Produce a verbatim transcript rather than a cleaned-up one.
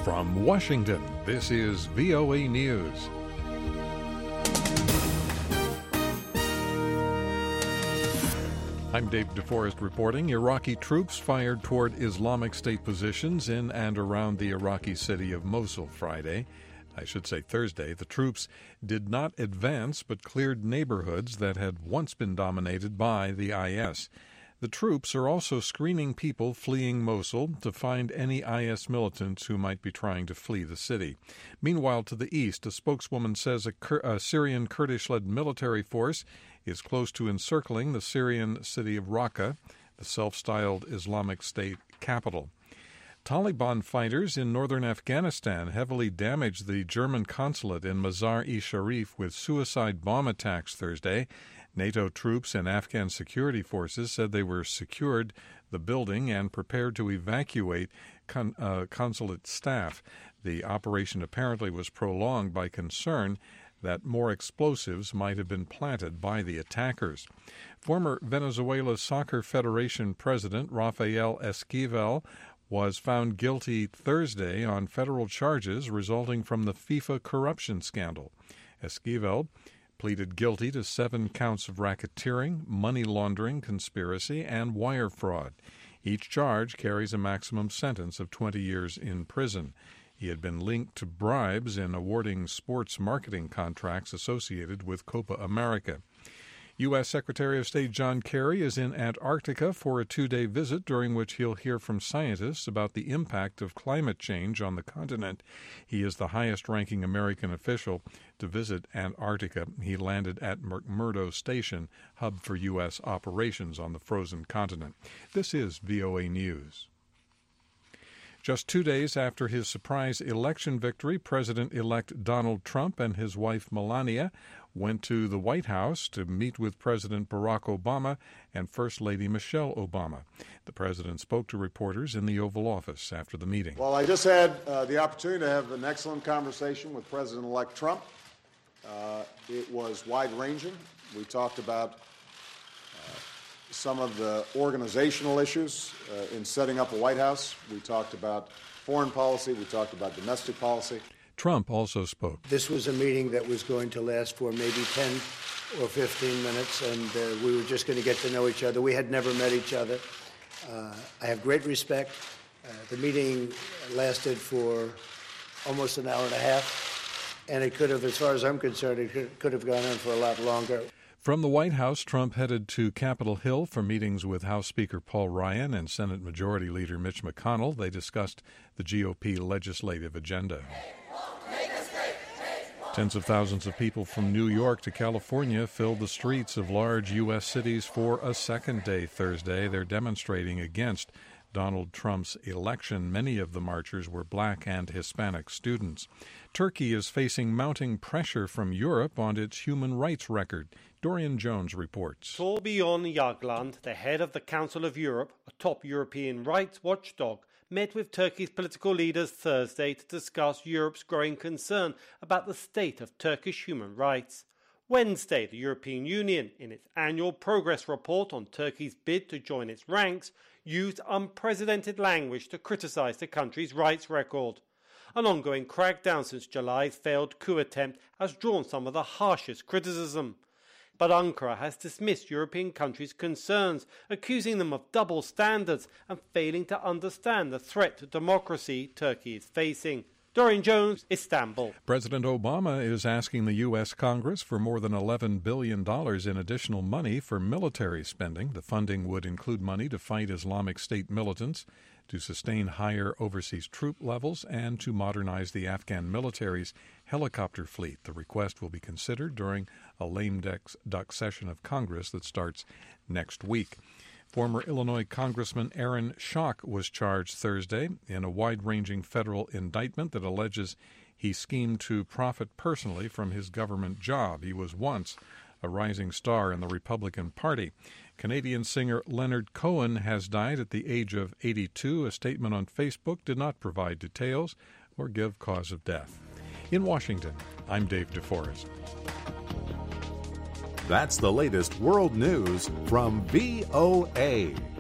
From Washington, this is V O A News. I'm Dave DeForest reporting. Iraqi troops fired toward Islamic State positions in and around the Iraqi city of Mosul Friday. I should say Thursday. The troops did not advance but cleared neighborhoods that had once been dominated by the I S. The troops are also screening people fleeing Mosul to find any I S militants who might be trying to flee the city. Meanwhile, to the east, a spokeswoman says a, Kur- a Syrian Kurdish-led military force is close to encircling the Syrian city of Raqqa, the self-styled Islamic State capital. Taliban fighters in northern Afghanistan heavily damaged the German consulate in Mazar-e-Sharif with suicide bomb attacks Thursday. NATO troops and Afghan security forces said they were secured the building and prepared to evacuate con- uh, consulate staff. The operation apparently was prolonged by concern that more explosives might have been planted by the attackers. Former Venezuela Soccer Federation President Rafael Esquivel was found guilty Thursday on federal charges resulting from the FIFA corruption scandal. Esquivel pleaded guilty to seven counts of racketeering, money laundering, conspiracy, and wire fraud. Each charge carries a maximum sentence of twenty years in prison. He had been linked to bribes in awarding sports marketing contracts associated with Copa America. U S. Secretary of State John Kerry is in Antarctica for a two-day visit during which he'll hear from scientists about the impact of climate change on the continent. He is the highest-ranking American official to visit Antarctica. He landed at McMurdo Station, hub for U S operations on the frozen continent. This is V O A News. Just two days after his surprise election victory, President-elect Donald Trump and his wife Melania went to the White House to meet with President Barack Obama and First Lady Michelle Obama. The president spoke to reporters in the Oval Office after the meeting. Well, I just had uh, the opportunity to have an excellent conversation with President-elect Trump. Uh, it was wide-ranging. We talked about uh, some of the organizational issues uh, in setting up a White House. We talked about foreign policy. We talked about domestic policy. Trump also spoke. This was a meeting that was going to last for maybe ten or fifteen minutes, and uh, we were just going to get to know each other. We had never met each other. Uh, I have great respect. Uh, the meeting lasted for almost an hour and a half, and it could have, as far as I'm concerned, it could, could have gone on for a lot longer. From the White House, Trump headed to Capitol Hill for meetings with House Speaker Paul Ryan and Senate Majority Leader Mitch McConnell. They discussed the G O P legislative agenda. Tens of thousands of people from New York to California filled the streets of large U S cities for a second day Thursday. They're demonstrating against Donald Trump's election. Many of the marchers were black and Hispanic students. Turkey is facing mounting pressure from Europe on its human rights record. Dorian Jones reports. Torbjörn Jagland, the head of the Council of Europe, a top European rights watchdog, met with Turkey's political leaders Thursday to discuss Europe's growing concern about the state of Turkish human rights. Wednesday, the European Union, in its annual progress report on Turkey's bid to join its ranks, used unprecedented language to criticize the country's rights record. An ongoing crackdown since July's failed coup attempt has drawn some of the harshest criticism. But Ankara has dismissed European countries' concerns, accusing them of double standards and failing to understand the threat to democracy Turkey is facing. Dorian Jones, Istanbul. President Obama is asking the U S. Congress for more than eleven billion dollars in additional money for military spending. The funding would include money to fight Islamic State militants, to sustain higher overseas troop levels, and to modernize the Afghan military's helicopter fleet. The request will be considered during a lame duck session of Congress that starts next week. Former Illinois Congressman Aaron Schock was charged Thursday in a wide-ranging federal indictment that alleges he schemed to profit personally from his government job. He was once a rising star in the Republican Party. Canadian singer Leonard Cohen has died at the age of eighty-two. A statement on Facebook did not provide details or give cause of death. In Washington, I'm Dave DeForest. That's the latest world news from V O A.